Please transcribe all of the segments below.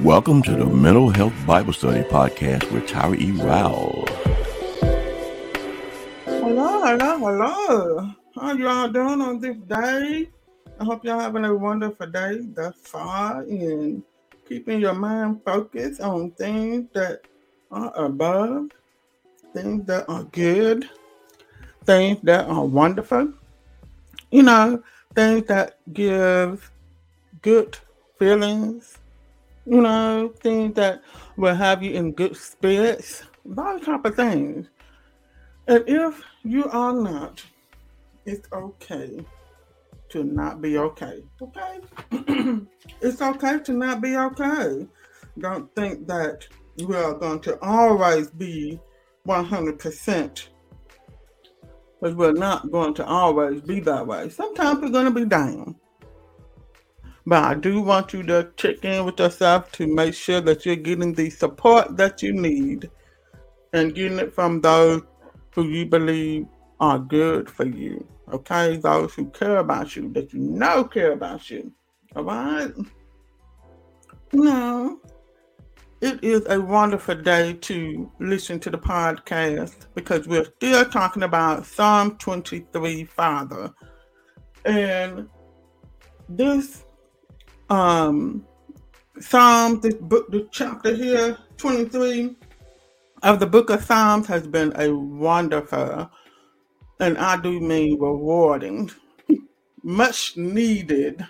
Welcome to the Mental Health Bible Study Podcast with Tyra E. Rowell. Hello. How y'all doing on this day? I hope y'all having a wonderful day thus far and keeping your mind focused on things that are above, things that are good, things that are wonderful, things that give good feelings, things that will have you in good spirits, those type of things. And if you are not, it's okay to not be okay. Okay? It's okay to not be okay. Don't think that we are going to always be 100%. But we're not going to always be that way. Sometimes we're going to be down. But I do want you to check in with yourself to make sure that you're getting the support that you need and getting it from those who you believe are good for you. Okay? Those who care about you, that you know care about you. Alright? It is a wonderful day to listen to the podcast because we're still talking about Psalm 23, Father. And this Psalm, this book, the chapter here, 23 of the book of Psalms has been a wonderful, and I do mean rewarding, much needed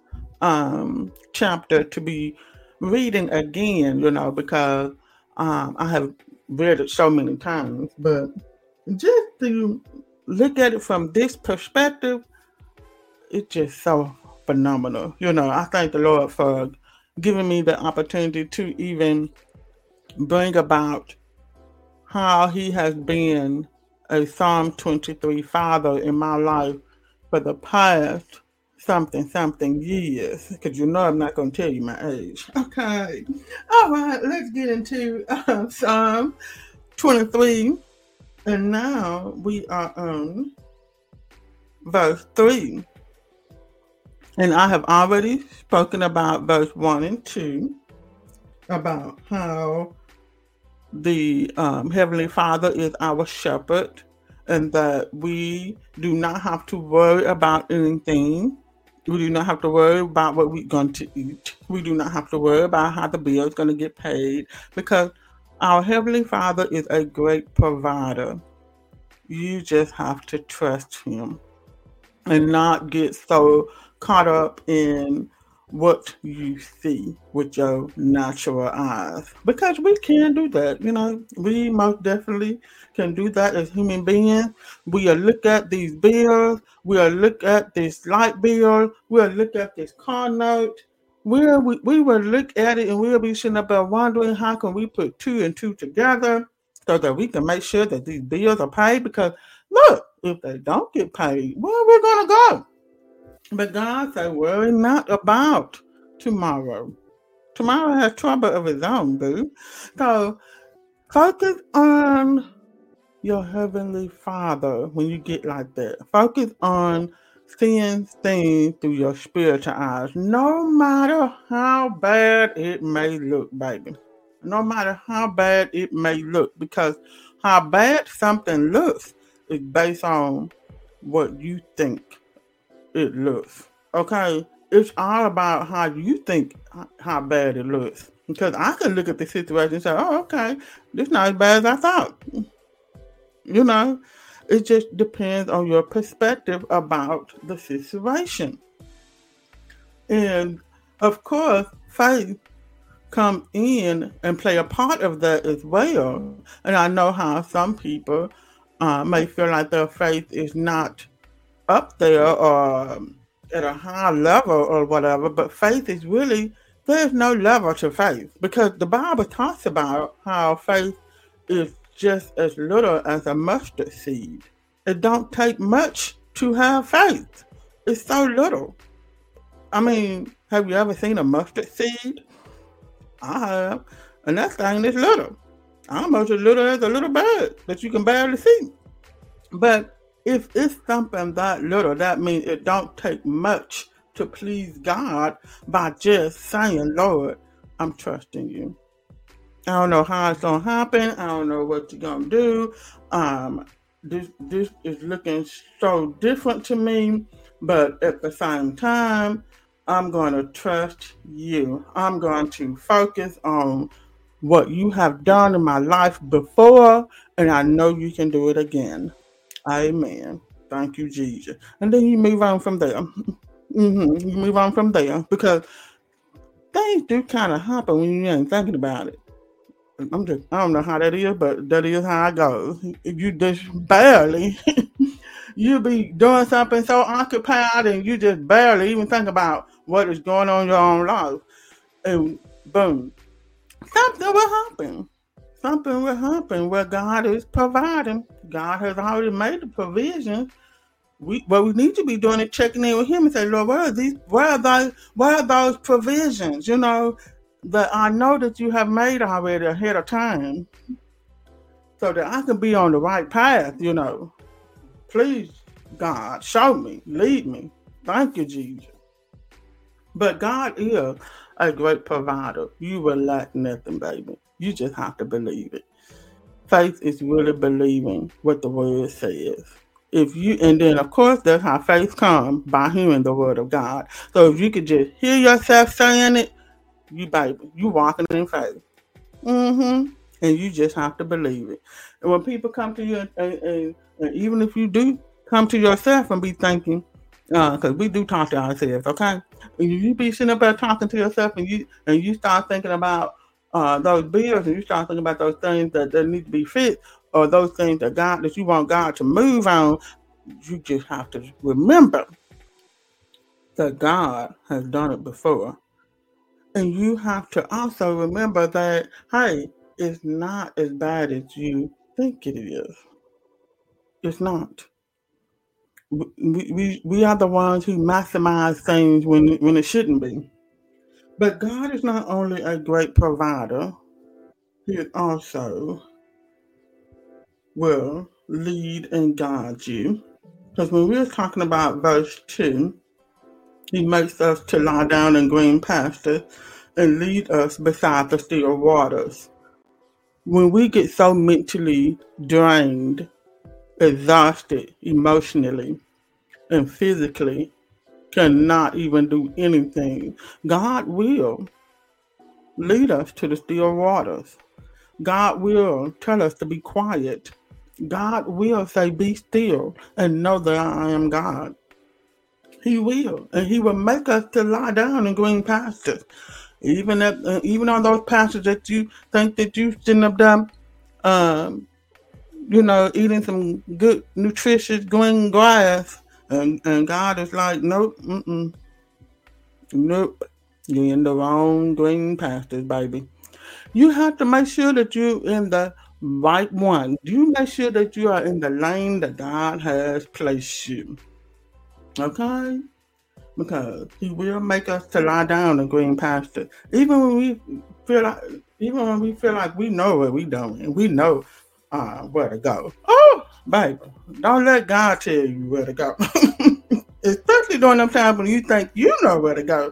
chapter to be reading again, because I have read it so many times, but just to look at it from this perspective, it's just so phenomenal. I thank the Lord for giving me the opportunity to even bring about how He has been a Psalm 23 Father in my life for the past something years. Because I'm not going to tell you my age. Okay. All right, let's get into Psalm 23. And now we are on verse 3. And I have already spoken about verse 1 and 2, about how the Heavenly Father is our shepherd, and that we do not have to worry about anything. We do not have to worry about what we're going to eat. We do not have to worry about how the bill is going to get paid, because our Heavenly Father is a great provider. You just have to trust Him and not get so caught up in what you see with your natural eyes, because we can do that. We most definitely can do that as human beings. We'll look at these bills, we'll look at this light bill, we'll look at this car note, we will look at it and we'll be sitting up there wondering how can we put 2 and 2 together so that we can make sure that these bills are paid, because look, if they don't get paid, where are we gonna go? But God said, worry not about tomorrow. Tomorrow has trouble of its own, boo. So focus on your Heavenly Father when you get like that. Focus on seeing things through your spiritual eyes, no matter how bad it may look, baby. No matter how bad it may look, because how bad something looks is based on what you think it looks. Okay? It's all about how you think how bad it looks. Because I can look at the situation and say, oh, okay, this not as bad as I thought. It just depends on your perspective about the situation. And of course, faith comes in and play a part of that as well. And I know how some people may feel like their faith is not up there or at a high level or whatever, but faith is really, there's no level to faith, because the Bible talks about how faith is just as little as a mustard seed. It don't take much to have faith. It's so little. I mean, have you ever seen a mustard seed? I have. And that thing is little. Almost as little as a little bird that you can barely see. But if it's something that little, that means it don't take much to please God by just saying, Lord, I'm trusting you. I don't know how it's gonna happen. I don't know what you're gonna do. This is looking so different to me, but at the same time, I'm gonna trust you. I'm going to focus on what you have done in my life before, and I know you can do it again. Amen. Thank you, Jesus. And then you move on from there. You move on from there because things do kind of happen when you ain't thinking about it. I don't know how that is, but that is how it goes. If you just barely, you be doing something so occupied and you just barely even think about what is going on in your own life. And boom, something will happen. Something will happen where God is providing. God has already made the provision. What we need to be doing is checking in with Him and say, Lord, where are those provisions? That I know that you have made already ahead of time, so that I can be on the right path. Please, God, show me, lead me. Thank you, Jesus. But God is a great provider. You will lack nothing, baby. You just have to believe it. Faith is really believing what the word says. And then of course that's how faith comes, by hearing the word of God. So if you could just hear yourself saying it, you walking in faith. And you just have to believe it. And when people come to you, and even if you do come to yourself and be thinking, because we do talk to ourselves, okay? And you be sitting up there talking to yourself, and you start thinking about those bills, and you start thinking about those things that need to be fixed, or those things that you want God to move on. You just have to remember that God has done it before. And you have to also remember that, hey, it's not as bad as you think it is. It's not. We are the ones who maximize things when it shouldn't be. But God is not only a great provider, He also will lead and guide you. Because when we're talking about verse 2, He makes us to lie down in green pastures and lead us beside the still waters. When we get so mentally drained, exhausted emotionally and physically, cannot even do anything, God will lead us to the still waters. God will tell us to be quiet. God will say, be still and know that I am God. He will. And He will make us to lie down in green pastures. Even on those pastures that you think that you shouldn't have done, eating some good, nutritious green grass. And God is like, nope, nope. You're in the wrong green pastures, baby. You have to make sure that you're in the right one. You make sure that you are in the lane that God has placed you. Okay? Because He will make us to lie down in green pastures. Even when we feel like we know what we're doing, we know where to go. Oh, baby, don't let God tell you where to go. Especially during them times when you think you know where to go.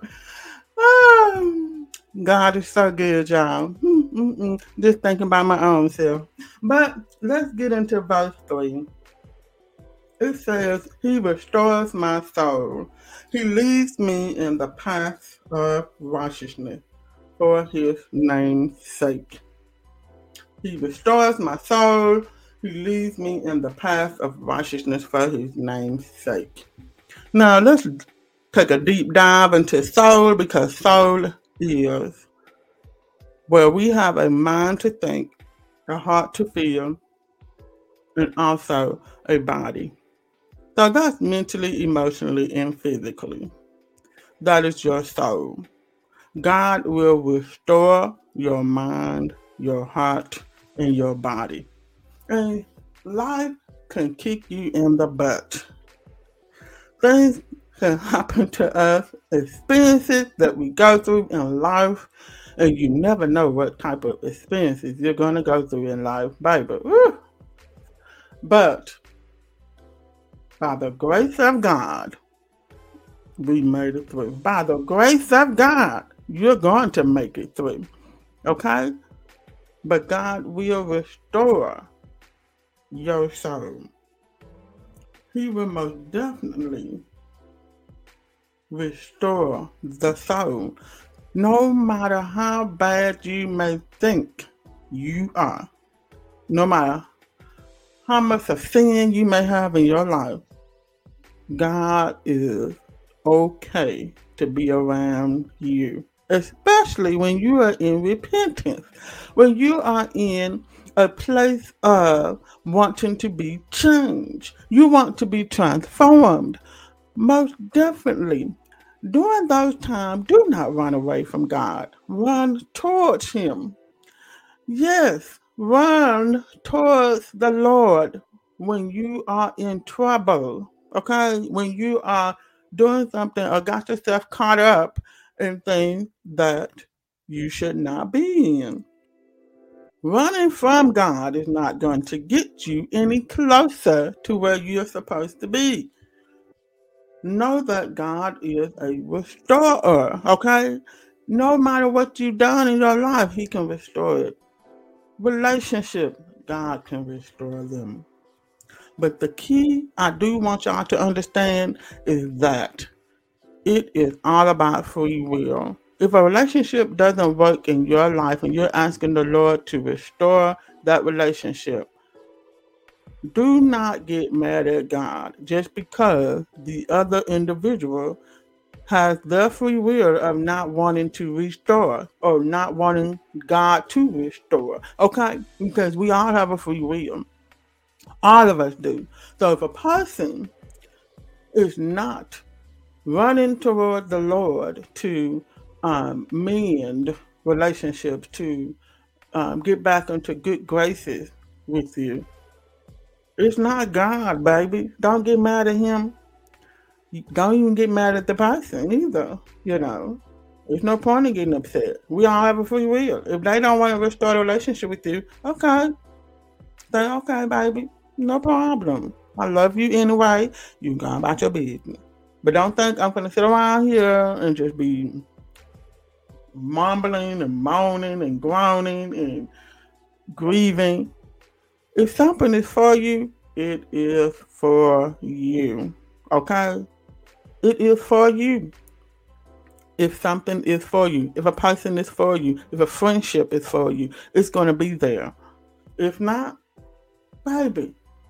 God is so good, y'all. Just thinking about my own self. But let's get into verse 3. It says, He restores my soul. He leads me in the path of righteousness for His name's sake. He restores my soul. He leads me in the path of righteousness for His name's sake. Now let's take a deep dive into soul, because soul is where we have a mind to think, a heart to feel, and also a body. So that's mentally, emotionally, and physically. That is your soul. God will restore your mind, your heart, and your body. And life can kick you in the butt. Things can happen to us, experiences that we go through in life, and you never know what type of experiences you're going to go through in life, baby. Woo! But by the grace of God, we made it through. By the grace of God, You're going to make it through. Okay? But God will restore your soul. He will most definitely restore the soul. No matter how bad you may think you are, no matter how much of sin you may have in your life, God is okay to be around you. Especially when you are in repentance, when you are in a place of wanting to be changed, you want to be transformed. Most definitely, during those times, do not run away from God. Run towards Him. Yes, run towards the Lord when you are in trouble. Okay? When you are doing something or got yourself caught up in things that you should not be in. Running from God is not going to get you any closer to where you're supposed to be. Know that God is a restorer, okay? No matter what you've done in your life, He can restore it. Relationship, God can restore them. But the key I do want y'all to understand is that it is all about free will. If a relationship doesn't work in your life and you're asking the Lord to restore that relationship, do not get mad at God just because the other individual has their free will of not wanting to restore or not wanting God to restore. Okay? Because we all have a free will. All of us do. So if a person is not running toward the Lord to mend relationships, to get back into good graces with you, it's not God, baby. Don't get mad at Him. Don't even get mad at the person either, There's no point in getting upset. We all have a free will. If they don't want to restore a relationship with you, okay. Say, okay, baby, no problem. I love you anyway. You go about your business. But don't think I'm going to sit around here and just be mumbling and moaning and groaning and grieving. If something is for you, it is for you. Okay? It is for you. If something is for you, if a person is for you, if a friendship is for you, it's going to be there. If not, baby,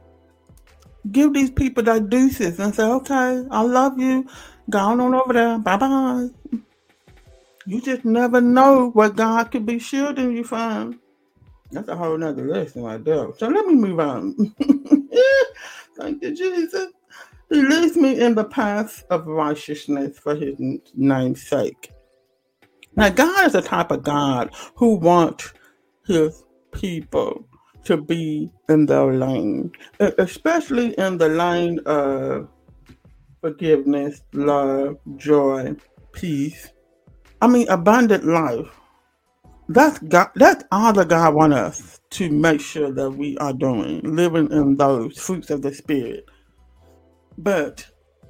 give these people their deuces and say, okay, I love you. Go on over there. Bye-bye. You just never know what God could be shielding you from. That's a whole nother lesson right there. So let me move on. Thank you, Jesus. He leads me in the path of righteousness for His name's sake. Now, God is the type of God who wants His people to be in their lane, especially in the lane of forgiveness, love, joy, peace. Abundant life. That's God. That's all that God wants us to make sure that we are doing, living in those fruits of the Spirit. But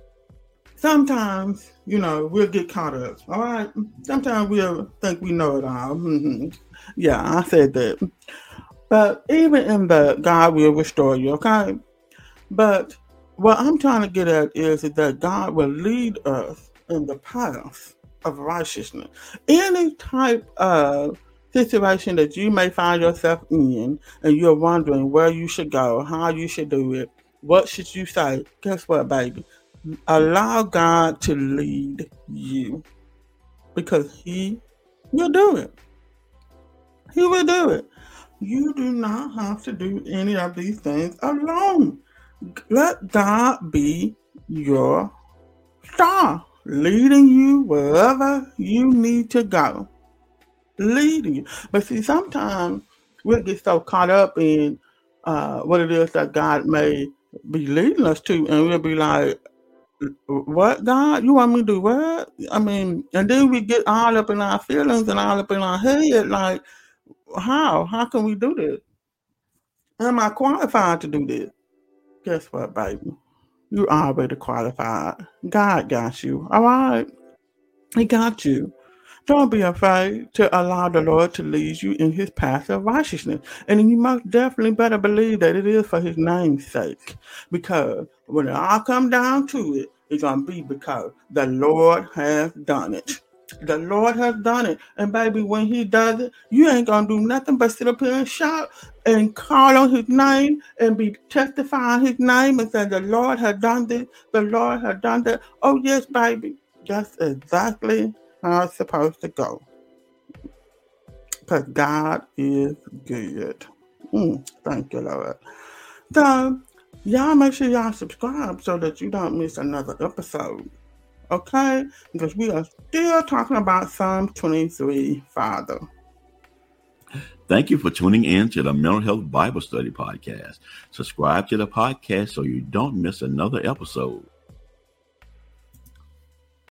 sometimes, we'll get caught up. All right. Sometimes we'll think we know it all. Mm-hmm. Yeah, I said that. But even in that, God will restore you. Okay. But what I'm trying to get at is that God will lead us in the path of righteousness. Any type of situation that you may find yourself in and you're wondering where you should go, how you should do it, what should you say? Guess what, baby? Allow God to lead you because He will do it. He will do it. You do not have to do any of these things alone. Let God be your star, leading you wherever you need to go. Leading you. But see, sometimes we'll get so caught up in what it is that God may be leading us to, and we'll be like, what, God? You want me to do what? And then we get all up in our feelings and all up in our head, like, how? How can we do this? Am I qualified to do this? Guess what, baby? You already qualified. God got you. All right. He got you. Don't be afraid to allow the Lord to lead you in his path of righteousness. And you most definitely better believe that it is for his name's sake. Because when it all comes down to it, it's going to be because the Lord has done it. The Lord has done it. And baby, when he does it, you ain't going to do nothing but sit up here and shout and call on his name and be testifying his name and say, the Lord has done this, the Lord has done that. Oh, yes, baby. That's exactly how it's supposed to go. Because God is good. Thank you, Lord. So, y'all make sure y'all subscribe so that you don't miss another episode. Okay? Because we are still talking about Psalm 23, Father. Thank you for tuning in to the Mental Health Bible Study Podcast. Subscribe to the podcast so you don't miss another episode.